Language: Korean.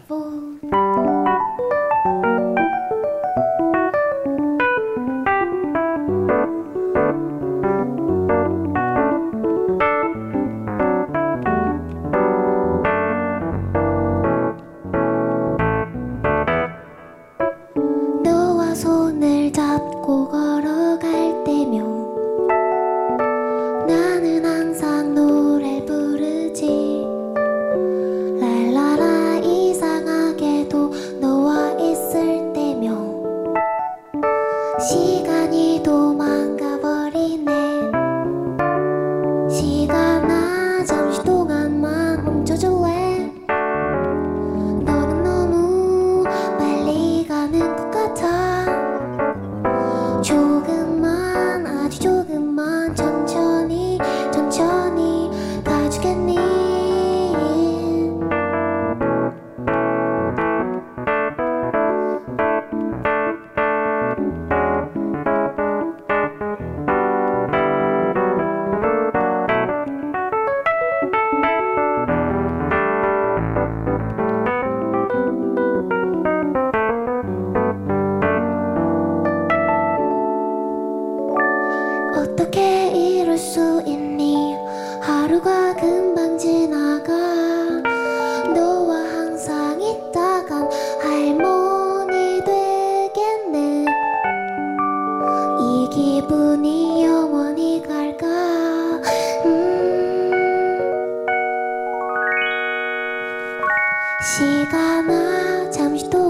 phone. 너와 손을 잡고 걸어갈 때면 나는 항상 노래 부르지. 랄라라. 이상하게도 너와 있을 때면 시간이 도망가버리네. 시간아 잠시 동안만 멈춰줄래? 너는 너무 빨리 가는 것 같아. 조금만, 아주 조금만, 천천히 천천히 가주겠니? 어떻게 이럴 수 있니? 하루가 금방 지나가. 너와 항상 있다간 할머니 되겠네. 이 기분이 영원히 갈까? 시간아 잠시 또